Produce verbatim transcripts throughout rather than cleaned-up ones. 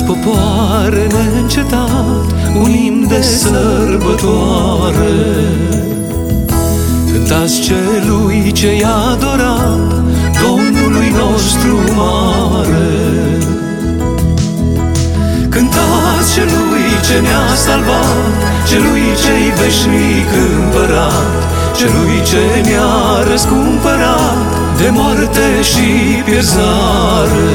popoare neîncetat un imn de sărbătoare. Cântați celui ce i-a adorat, Domnului nostru mare. Cântați celui ce ne-a salvat, celui ce-i veșnic împărat, celui ce ne-a răscumpărat de moarte și pierzare.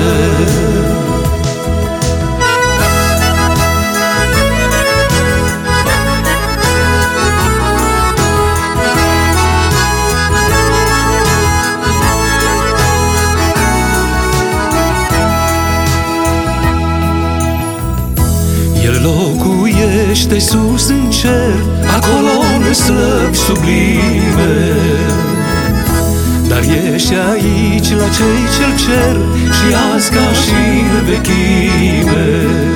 El locuiește sus în cer, acolo în slăvi sublime, dar ești aici la cei ce-l cer și azi ca și în vechime.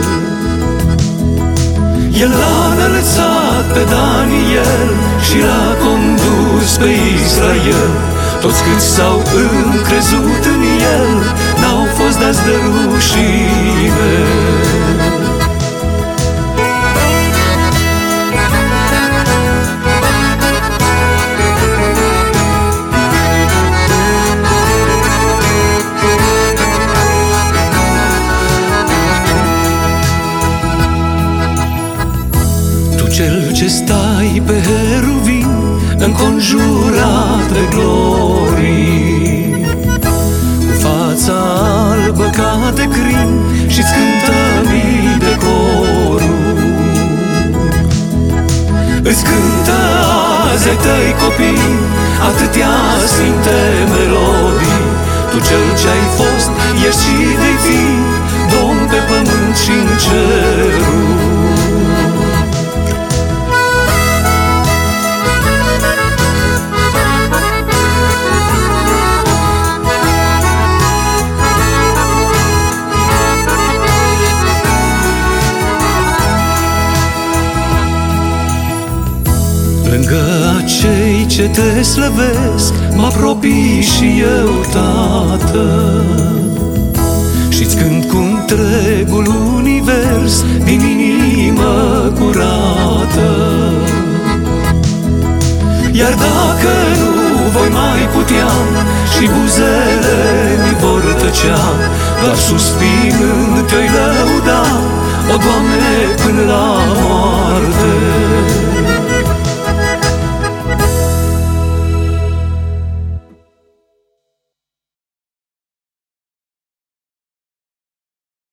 El l-a înălțat pe Daniel și l-a condus pe Israel. Toți câți s-au încrezut în el n-au fost dați de rușine. Cel ce stai pe heruvim, înconjurat de glorii, cu fața albă ca de crin și-ți cântă mii de coruri. Îți cântă azi ai tăi copii atâtea sfinte melodii. Tu cel ce-ai fost, ești și vei fi Domn pe pământ și în ceruri. Lângă acei ce te slăvesc m-apropii și eu, Tată, și-ți cânt cu întregul univers din inimă curată. Iar dacă nu voi mai putea și buzele mi vor tăcea, doar suspinând te-i lăuda, o Doamne, până la moarte.